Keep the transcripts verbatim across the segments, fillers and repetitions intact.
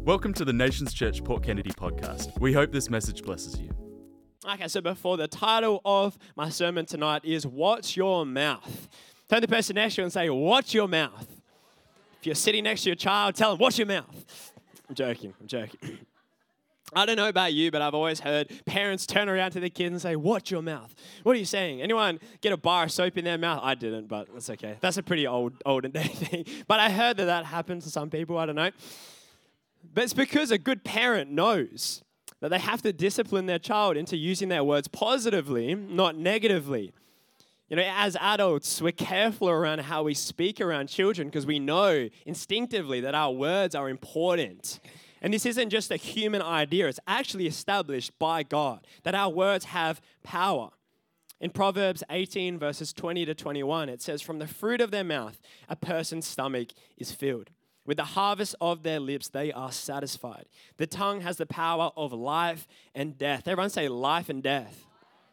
Welcome to the Nations Church Port Kennedy podcast. We hope this message blesses you. Okay, so before the title of my sermon tonight is Watch Your Mouth. Turn the person next to you and say, watch your mouth. If you're sitting next to your child, tell them, watch your mouth. I'm joking, I'm joking. I don't know about you, but I've always heard parents turn around to their kids and say, watch your mouth. What are you saying? Anyone get a bar of soap in their mouth? I didn't, but that's okay. That's a pretty old, olden day thing. But I heard that that happens to some people, I don't know. But it's because a good parent knows that they have to discipline their child into using their words positively, not negatively. You know, as adults, we're careful around how we speak around children because we know instinctively that our words are important. And this isn't just a human idea, it's actually established by God, that our words have power. In Proverbs eighteen, verses twenty to twenty-one, it says, from the fruit of their mouth, a person's stomach is filled. With the harvest of their lips, they are satisfied. The tongue has the power of life and death. Everyone say life and death.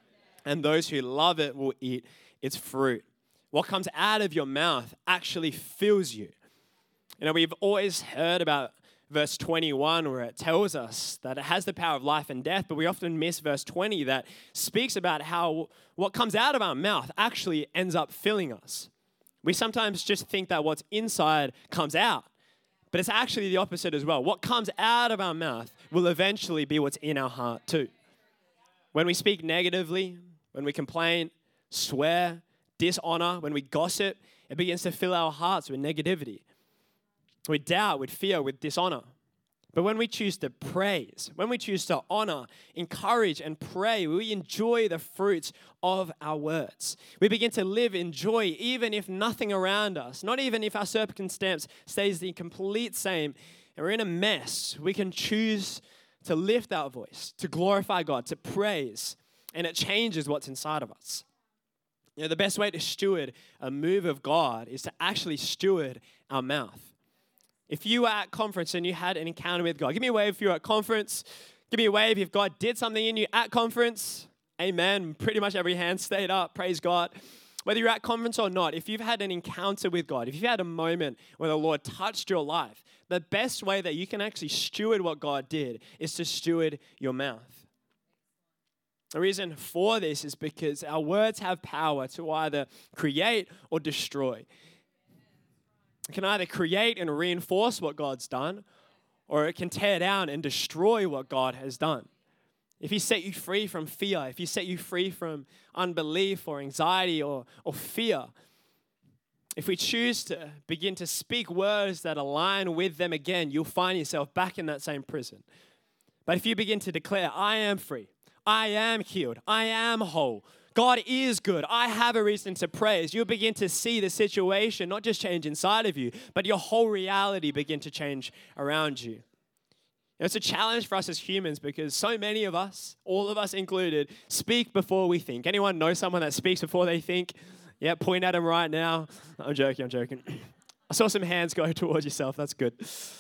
And those who love it will eat its fruit. What comes out of your mouth actually fills you. You know, we've always heard about verse twenty-one where it tells us that it has the power of life and death, but we often miss verse twenty that speaks about how what comes out of our mouth actually ends up filling us. We sometimes just think that what's inside comes out. But it's actually the opposite as well. What comes out of our mouth will eventually be what's in our heart too. When we speak negatively, when we complain, swear, dishonor, when we gossip, it begins to fill our hearts with negativity, with doubt, with fear, with dishonor. But when we choose to praise, when we choose to honor, encourage, and pray, we enjoy the fruits of our words. We begin to live in joy even if nothing around us, not even if our circumstance stays the complete same, and we're in a mess, we can choose to lift our voice, to glorify God, to praise, and it changes what's inside of us. You know, the best way to steward a move of God is to actually steward our mouth. If you were at conference and you had an encounter with God, give me a wave if you're at conference. Give me a wave if God did something in you at conference. Amen. Pretty much every hand stayed up. Praise God. Whether you're at conference or not, if you've had an encounter with God, if you've had a moment where the Lord touched your life, the best way that you can actually steward what God did is to steward your mouth. The reason for this is because our words have power to either create or destroy. It can either create and reinforce what God's done, or it can tear down and destroy what God has done. If He set you free from fear, if He set you free from unbelief or anxiety or, or fear, if we choose to begin to speak words that align with them again, you'll find yourself back in that same prison. But if you begin to declare, I am free, I am healed, I am whole, God is good, I have a reason to praise, you'll begin to see the situation not just change inside of you, but your whole reality begin to change around you. It's a challenge for us as humans because so many of us, all of us included, speak before we think. Anyone know someone that speaks before they think? Yeah, point at them right now. I'm joking, I'm joking. I saw some hands go towards yourself, that's good.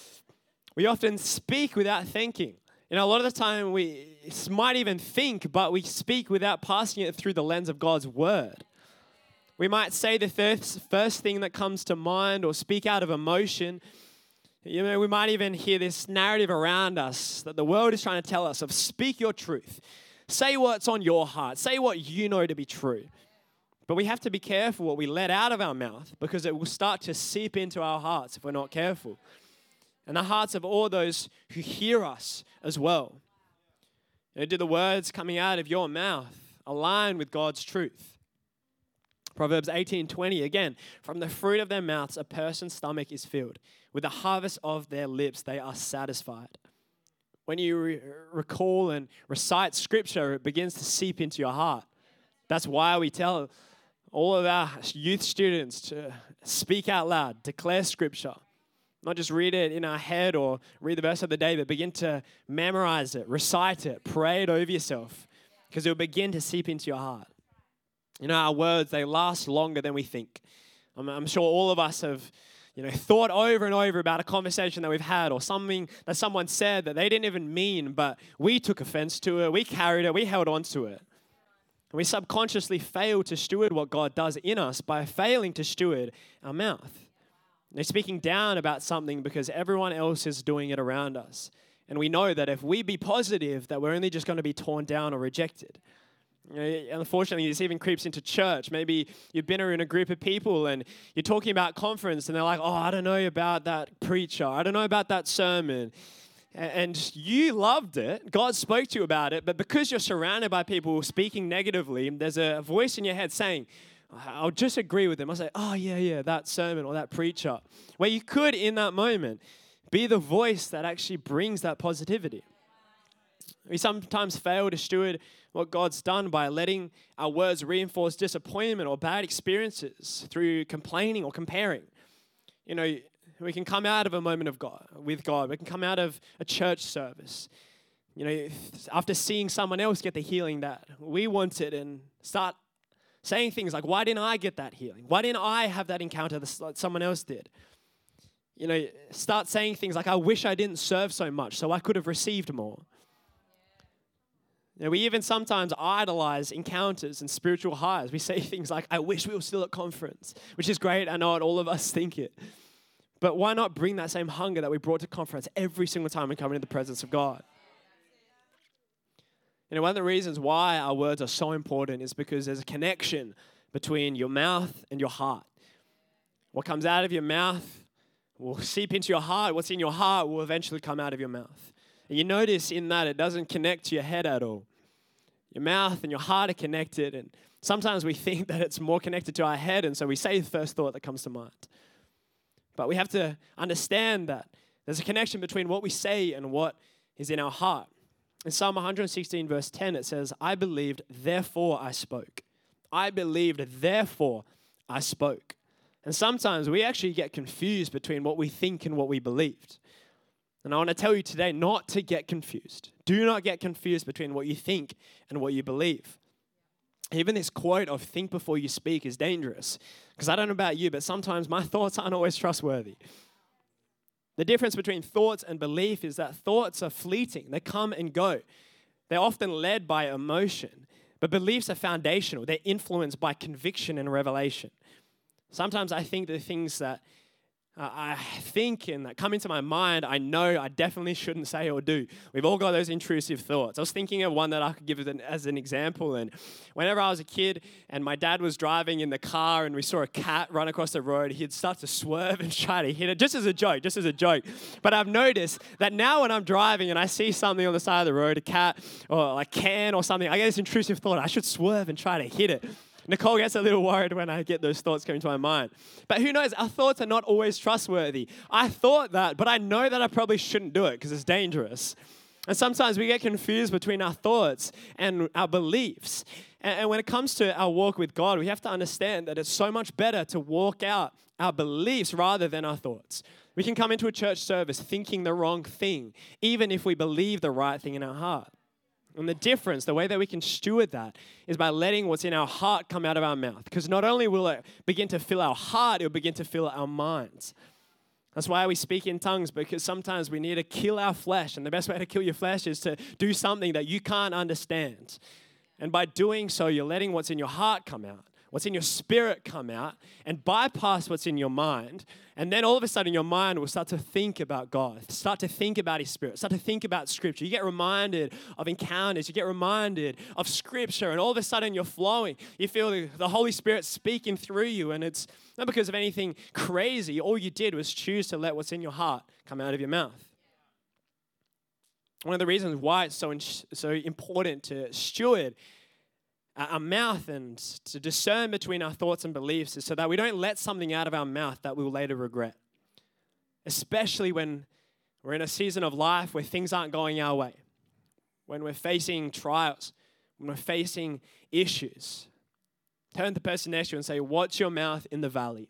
We often speak without thinking. You know, a lot of the time we might even think, but we speak without passing it through the lens of God's word. We might say the first, first thing that comes to mind or speak out of emotion. You know, we might even hear this narrative around us that the world is trying to tell us of speak your truth. Say what's on your heart. Say what you know to be true. But we have to be careful what we let out of our mouth because it will start to seep into our hearts if we're not careful. And the hearts of all those who hear us as well. You know, do the words coming out of your mouth align with God's truth? Proverbs eighteen twenty, again, from the fruit of their mouths, a person's stomach is filled. With the harvest of their lips, they are satisfied. When you re- recall and recite scripture, it begins to seep into your heart. That's why we tell all of our youth students to speak out loud, declare scripture. Not just read it in our head or read the verse of the day, but begin to memorize it, recite it, pray it over yourself, because it will begin to seep into your heart. You know, our words, they last longer than we think. I'm, I'm sure all of us have, you know, thought over and over about a conversation that we've had or something that someone said that they didn't even mean, but we took offense to it, we carried it, we held on to it. And we subconsciously fail to steward what God does in us by failing to steward our mouth. They're speaking down about something because everyone else is doing it around us. And we know that if we be positive, that we're only just going to be torn down or rejected. You know, unfortunately, this even creeps into church. Maybe you've been in a group of people and you're talking about conference and they're like, oh, I don't know about that preacher. I don't know about that sermon. And you loved it. God spoke to you about it. But because you're surrounded by people speaking negatively, there's a voice in your head saying, I'll just agree with them. I'll say, oh, yeah, yeah, that sermon or that preacher. Where you could, in that moment, be the voice that actually brings that positivity. We sometimes fail to steward what God's done by letting our words reinforce disappointment or bad experiences through complaining or comparing. You know, we can come out of a moment of God, with God. We can come out of a church service, you know, after seeing someone else get the healing that we wanted and start saying things like, why didn't I get that healing? Why didn't I have that encounter that someone else did? You know, start saying things like, I wish I didn't serve so much so I could have received more. You know, we even sometimes idolize encounters and spiritual highs. We say things like, I wish we were still at conference, which is great. I know it, all of us think it. But why not bring that same hunger that we brought to conference every single time we come into the presence of God? You know, one of the reasons why our words are so important is because there's a connection between your mouth and your heart. What comes out of your mouth will seep into your heart. What's in your heart will eventually come out of your mouth. And you notice in that it doesn't connect to your head at all. Your mouth and your heart are connected, and sometimes we think that it's more connected to our head, and so we say the first thought that comes to mind. But we have to understand that there's a connection between what we say and what is in our heart. In Psalm one sixteen, verse ten, it says, I believed, therefore I spoke. I believed, therefore I spoke. And sometimes we actually get confused between what we think and what we believed. And I want to tell you today not to get confused. Do not get confused between what you think and what you believe. Even this quote of think before you speak is dangerous. Because I don't know about you, but sometimes my thoughts aren't always trustworthy. The difference between thoughts and belief is that thoughts are fleeting. They come and go. They're often led by emotion. But beliefs are foundational. They're influenced by conviction and revelation. Sometimes I think the things that uh, I think and that come into my mind, I know I definitely shouldn't say or do. We've all got those intrusive thoughts. I was thinking of one that I could give as an, as an example. And whenever I was a kid and my dad was driving in the car and we saw a cat run across the road, he'd start to swerve and try to hit it, just as a joke, just as a joke. But I've noticed that now when I'm driving and I see something on the side of the road, a cat or a can or something, I get this intrusive thought, I should swerve and try to hit it. Nicole gets a little worried when I get those thoughts coming to my mind. But who knows? Our thoughts are not always trustworthy. I thought that, but I know that I probably shouldn't do it because it's dangerous. And sometimes we get confused between our thoughts and our beliefs. And when it comes to our walk with God, we have to understand that it's so much better to walk out our beliefs rather than our thoughts. We can come into a church service thinking the wrong thing, even if we believe the right thing in our heart. And the difference, the way that we can steward that is by letting what's in our heart come out of our mouth. Because not only will it begin to fill our heart, it will begin to fill our minds. That's why we speak in tongues, because sometimes we need to kill our flesh. And the best way to kill your flesh is to do something that you can't understand. And by doing so, you're letting what's in your heart come out, what's in your spirit come out, and bypass what's in your mind. And then all of a sudden, your mind will start to think about God, start to think about His Spirit, start to think about Scripture. You get reminded of encounters. You get reminded of Scripture. And all of a sudden, you're flowing. You feel the, the Holy Spirit speaking through you. And it's not because of anything crazy. All you did was choose to let what's in your heart come out of your mouth. One of the reasons why it's so, so important to steward our mouth and to discern between our thoughts and beliefs is so that we don't let something out of our mouth that we will later regret. Especially when we're in a season of life where things aren't going our way. When we're facing trials. When we're facing issues. Turn to the person next to you and say, watch your mouth in the valley.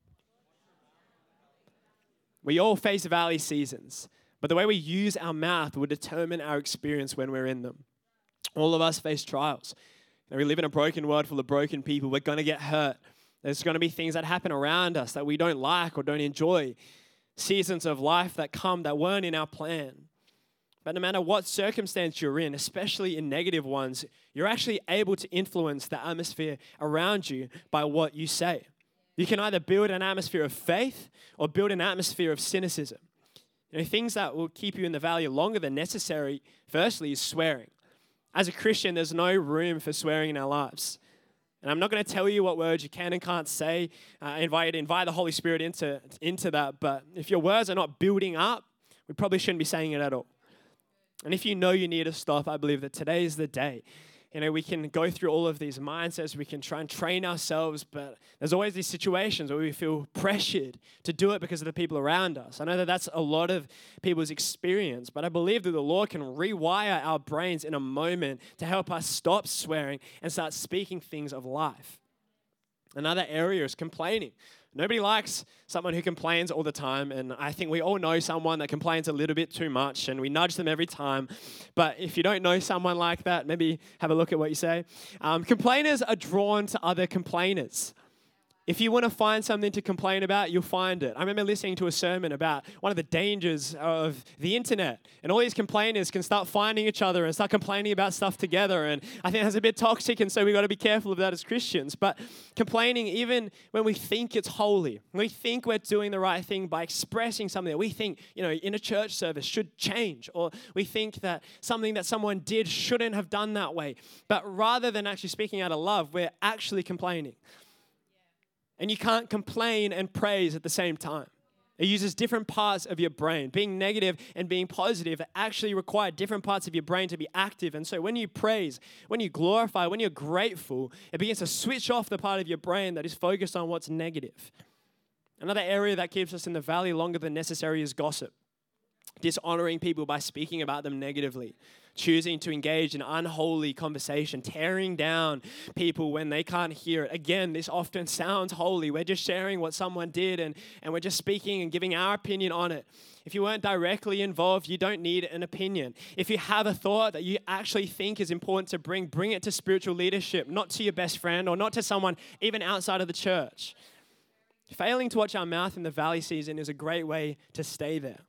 We all face valley seasons. But the way we use our mouth will determine our experience when we're in them. All of us face trials. And we live in a broken world full of broken people. We're going to get hurt. There's going to be things that happen around us that we don't like or don't enjoy. Seasons of life that come that weren't in our plan. But no matter what circumstance you're in, especially in negative ones, you're actually able to influence the atmosphere around you by what you say. You can either build an atmosphere of faith or build an atmosphere of cynicism. You know, things that will keep you in the valley longer than necessary, firstly, is swearing. As a Christian, there's no room for swearing in our lives. And I'm not going to tell you what words you can and can't say. Uh, I invite you to invite the Holy Spirit into, into that. But if your words are not building up, we probably shouldn't be saying it at all. And if you know you need to stop, I believe that today is the day. You know, we can go through all of these mindsets. We can try and train ourselves, but there's always these situations where we feel pressured to do it because of the people around us. I know that that's a lot of people's experience, but I believe that the Lord can rewire our brains in a moment to help us stop swearing and start speaking things of life. Another area is complaining. Nobody likes someone who complains all the time, and I think we all know someone that complains a little bit too much, and we nudge them every time. But if you don't know someone like that, maybe have a look at what you say. Um, complainers are drawn to other complainers. If you want to find something to complain about, you'll find it. I remember listening to a sermon about one of the dangers of the internet. And all these complainers can start finding each other and start complaining about stuff together. And I think that's a bit toxic, and so we've got to be careful of that as Christians. But complaining, even when we think it's holy, we think we're doing the right thing by expressing something that we think, you know, in a church service should change. Or we think that something that someone did shouldn't have done that way. But rather than actually speaking out of love, we're actually complaining. And you can't complain and praise at the same time. It uses different parts of your brain. Being negative and being positive actually require different parts of your brain to be active. And so when you praise, when you glorify, when you're grateful, it begins to switch off the part of your brain that is focused on what's negative. Another area that keeps us in the valley longer than necessary is gossip. Dishonoring people by speaking about them negatively. Choosing to engage in unholy conversation, tearing down people when they can't hear it. Again, this often sounds holy. We're just sharing what someone did and, and we're just speaking and giving our opinion on it. If you weren't directly involved, you don't need an opinion. If you have a thought that you actually think is important to bring, bring it to spiritual leadership, not to your best friend or not to someone even outside of the church. Failing to watch our mouth in the valley season is a great way to stay there.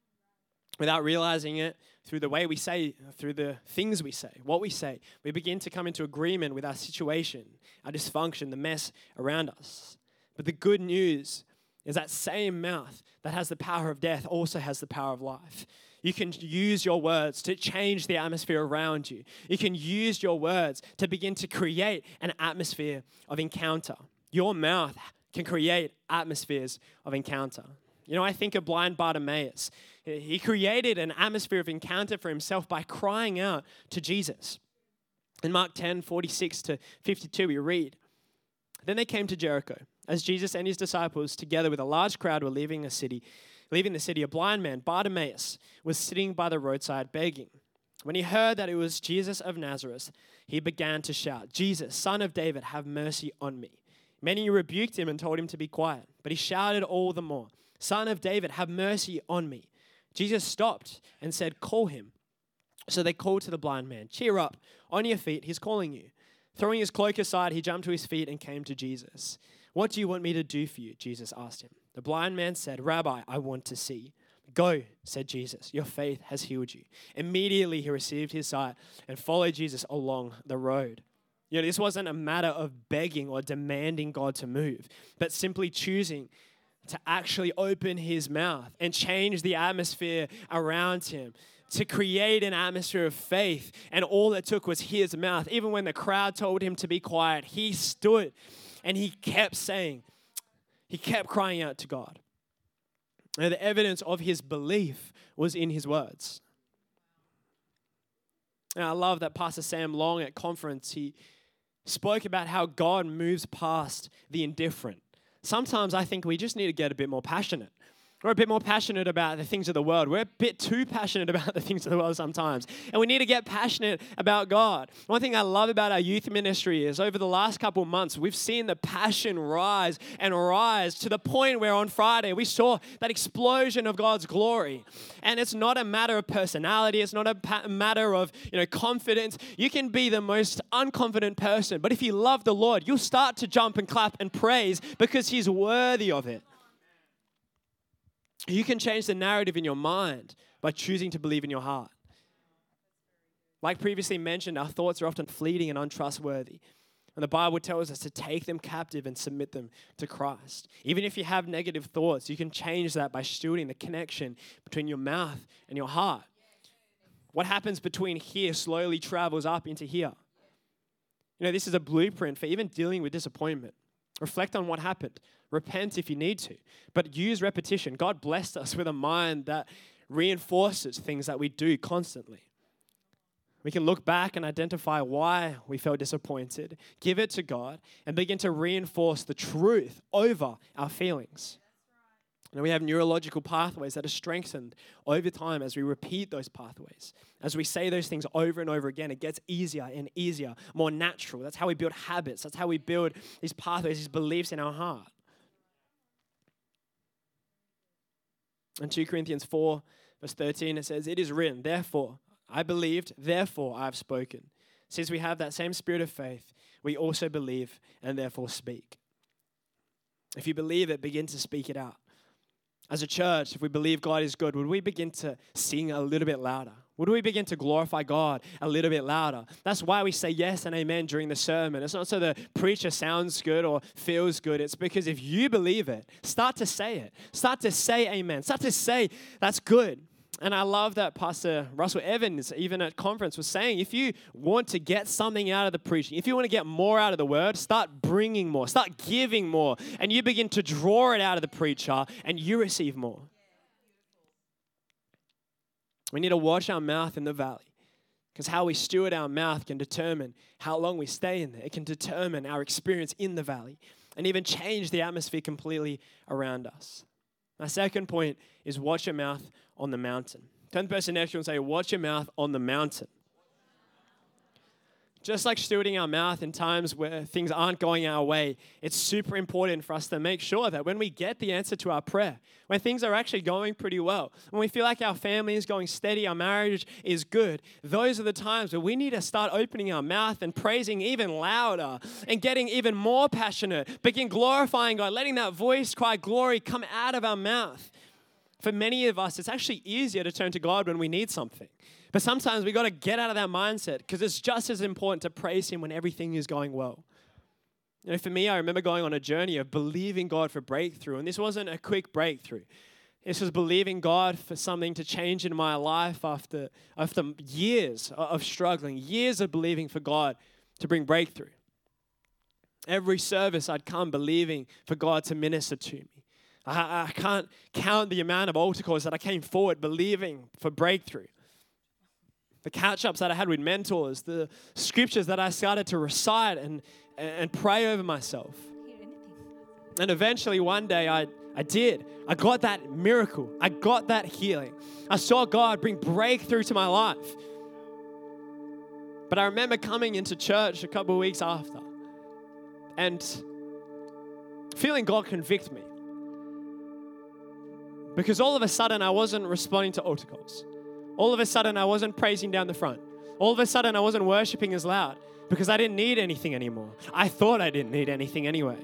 Without realizing it, through the way we say, through the things we say, what we say, we begin to come into agreement with our situation, our dysfunction, the mess around us. But the good news is that same mouth that has the power of death also has the power of life. You can use your words to change the atmosphere around you. You can use your words to begin to create an atmosphere of encounter. Your mouth can create atmospheres of encounter. You know, I think of blind Bartimaeus. He created an atmosphere of encounter for himself by crying out to Jesus. In Mark ten, forty-six to fifty-two, we read, "Then they came to Jericho. As Jesus and his disciples, together with a large crowd, were leaving a city, leaving the city, a blind man, Bartimaeus, was sitting by the roadside begging. When he heard that it was Jesus of Nazareth, he began to shout, 'Jesus, Son of David, have mercy on me.' Many rebuked him and told him to be quiet, but he shouted all the more, 'Son of David, have mercy on me.' Jesus stopped and said, 'Call him.' So they called to the blind man, 'Cheer up, on your feet, he's calling you.' Throwing his cloak aside, he jumped to his feet and came to Jesus. 'What do you want me to do for you?' Jesus asked him. The blind man said, 'Rabbi, I want to see.' 'Go,' said Jesus, 'your faith has healed you.' Immediately he received his sight and followed Jesus along the road." You know, this wasn't a matter of begging or demanding God to move, but simply choosing to actually open his mouth and change the atmosphere around him, to create an atmosphere of faith. And all it took was his mouth. Even when the crowd told him to be quiet, he stood and he kept saying, he kept crying out to God. And the evidence of his belief was in his words. And I love that Pastor Sam Long at conference, he spoke about how God moves past the indifferent. Sometimes I think we just need to get a bit more passionate. We're a bit more passionate about the things of the world. We're a bit too passionate about the things of the world sometimes. And we need to get passionate about God. One thing I love about our youth ministry is over the last couple of months, we've seen the passion rise and rise to the point where on Friday we saw that explosion of God's glory. And it's not a matter of personality. It's not a pa- matter of, you know, confidence. You can be the most unconfident person, but if you love the Lord, you'll start to jump and clap and praise because he's worthy of it. You can change the narrative in your mind by choosing to believe in your heart. Like previously mentioned, our thoughts are often fleeting and untrustworthy. And the Bible tells us to take them captive and submit them to Christ. Even if you have negative thoughts, you can change that by stewarding the connection between your mouth and your heart. What happens between here slowly travels up into here. You know, this is a blueprint for even dealing with disappointment. Reflect on what happened. Repent if you need to. But use repetition. God blessed us with a mind that reinforces things that we do constantly. We can look back and identify why we felt disappointed, give it to God, and begin to reinforce the truth over our feelings. And we have neurological pathways that are strengthened over time as we repeat those pathways. As we say those things over and over again, it gets easier and easier, more natural. That's how we build habits. That's how we build these pathways, these beliefs in our heart. In Second Corinthians four, verse thirteen, it says, "It is written, therefore, I believed, therefore I have spoken. Since we have that same spirit of faith, we also believe and therefore speak." If you believe it, begin to speak it out. As a church, if we believe God is good, would we begin to sing a little bit louder? Would we begin to glorify God a little bit louder? That's why we say yes and amen during the sermon. It's not so the preacher sounds good or feels good. It's because if you believe it, start to say it. Start to say amen. Start to say that's good. And I love that Pastor Russell Evans, even at conference, was saying, if you want to get something out of the preaching, if you want to get more out of the word, start bringing more, start giving more, and you begin to draw it out of the preacher, and you receive more. We need to watch our mouth in the valley, because how we steward our mouth can determine how long we stay in there. It can determine our experience in the valley, and even change the atmosphere completely around us. My second point is watch your mouth on the mountain. Turn to the person next to you and say, watch your mouth on the mountain. Just like stewarding our mouth in times where things aren't going our way, it's super important for us to make sure that when we get the answer to our prayer, when things are actually going pretty well, when we feel like our family is going steady, our marriage is good, those are the times where we need to start opening our mouth and praising even louder and getting even more passionate, begin glorifying God, letting that voice cry glory come out of our mouth. For many of us, it's actually easier to turn to God when we need something. But sometimes we got to get out of that mindset because it's just as important to praise Him when everything is going well. You know, for me, I remember going on a journey of believing God for breakthrough. And this wasn't a quick breakthrough. This was believing God for something to change in my life after, after years of struggling, years of believing for God to bring breakthrough. Every service I'd come believing for God to minister to me. I, I can't count the amount of altar calls that I came forward believing for breakthrough. The catch-ups that I had with mentors, the scriptures that I started to recite and, and pray over myself. And eventually one day I, I did. I got that miracle. I got that healing. I saw God bring breakthrough to my life. But I remember coming into church a couple of weeks after and feeling God convict me. Because all of a sudden, I wasn't responding to altar calls. All of a sudden, I wasn't praising down the front. All of a sudden, I wasn't worshiping as loud because I didn't need anything anymore. I thought I didn't need anything anyway.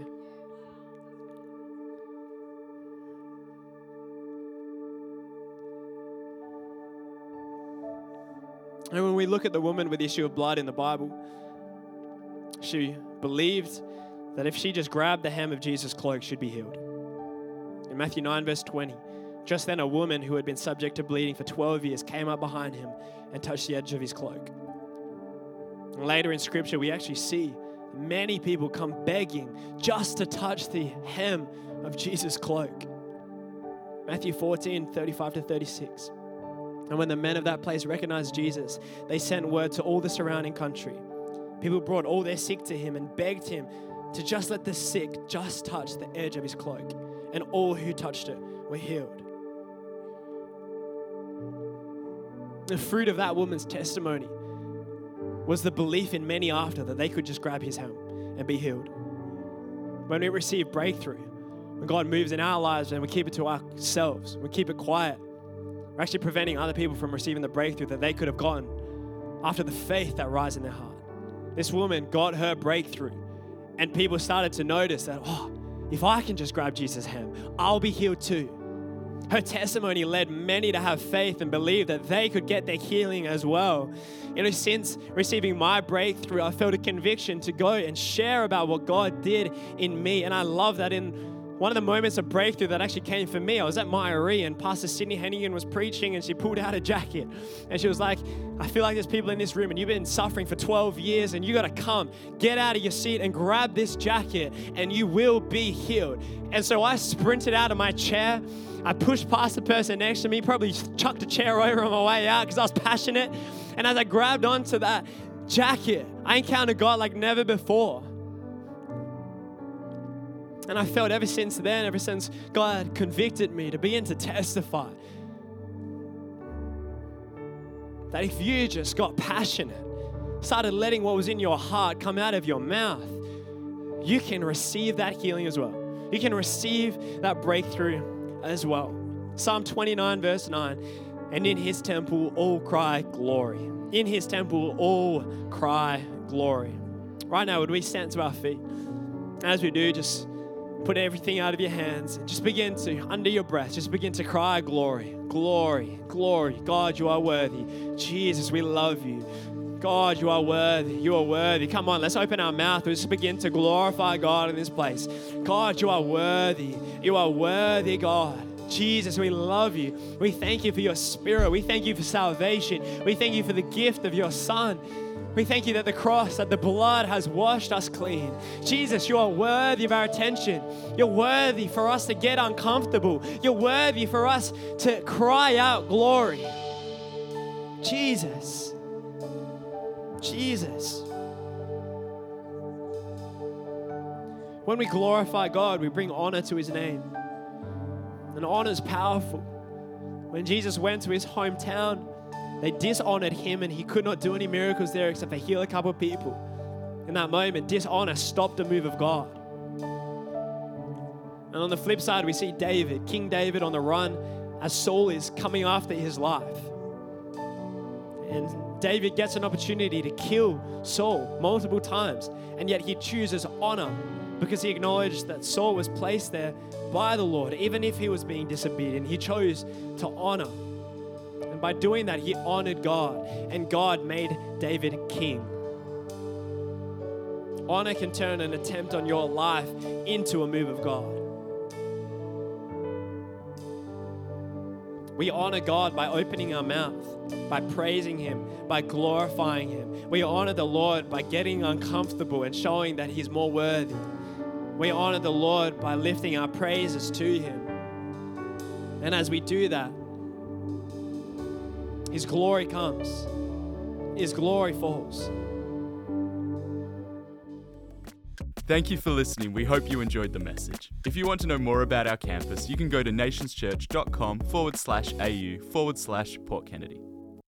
And when we look at the woman with the issue of blood in the Bible, she believed that if she just grabbed the hem of Jesus' cloak, she'd be healed. In Matthew nine, verse twenty, just then a woman who had been subject to bleeding for twelve years came up behind him and touched the edge of his cloak. And later in Scripture, we actually see many people come begging just to touch the hem of Jesus' cloak. Matthew fourteen, thirty-five to thirty-six. And when the men of that place recognized Jesus, they sent word to all the surrounding country. People brought all their sick to him and begged him to just let the sick just touch the edge of his cloak. And all who touched it were healed. The fruit of that woman's testimony was the belief in many after that they could just grab his hem and be healed. When we receive breakthrough, when God moves in our lives and we keep it to ourselves, we keep it quiet, we're actually preventing other people from receiving the breakthrough that they could have gotten after the faith that rises in their heart. This woman got her breakthrough, and people started to notice that, oh, if I can just grab Jesus' hem, I'll be healed too. Her testimony led many to have faith and believe that they could get their healing as well. You know, since receiving my breakthrough, I felt a conviction to go and share about what God did in me. And I love that in one of the moments of breakthrough that actually came for me, I was at Myrie and Pastor Sydney Hennigan was preaching and she pulled out a jacket and she was like, I feel like there's people in this room and you've been suffering for twelve years and you got to come, get out of your seat and grab this jacket and you will be healed. And so I sprinted out of my chair. I pushed past the person next to me, probably chucked a chair over on my way out because I was passionate. And as I grabbed onto that jacket, I encountered God like never before. And I felt ever since then, ever since God convicted me to begin to testify, that if you just got passionate, started letting what was in your heart come out of your mouth, you can receive that healing as well. You can receive that breakthrough as well. Psalm twenty-nine verse nine, and in his temple all cry glory. In his temple all cry glory. Right now, would we stand to our feet? As we do, just put everything out of your hands and just begin to, under your breath, just begin to cry glory, glory, glory. God, you are worthy. Jesus, we love you. God, you are worthy. You are worthy. Come on, let's open our mouth. Let's begin to glorify God in this place. God, you are worthy. You are worthy, God. Jesus, we love you. We thank you for your spirit. We thank you for salvation. We thank you for the gift of your Son. We thank you that the cross, that the blood has washed us clean. Jesus, you are worthy of our attention. You're worthy for us to get uncomfortable. You're worthy for us to cry out glory. Jesus. Jesus. When we glorify God, we bring honor to his name. And honor is powerful. When Jesus went to his hometown, they dishonored him and he could not do any miracles there except to heal a couple of people. In that moment, dishonor stopped the move of God. And on the flip side, we see David, King David on the run as Saul is coming after his life. And David gets an opportunity to kill Saul multiple times, and yet he chooses honor because he acknowledged that Saul was placed there by the Lord. Even if he was being disobedient, he chose to honor. And by doing that, he honored God, and God made David king. Honor can turn an attempt on your life into a move of God. We honor God by opening our mouth, by praising him, by glorifying him. We honor the Lord by getting uncomfortable and showing that he's more worthy. We honor the Lord by lifting our praises to him. And as we do that, his glory comes. His glory falls. Thank you for listening. We hope you enjoyed the message. If you want to know more about our campus, you can go to nationschurch.com forward slash AU forward slash Port Kennedy.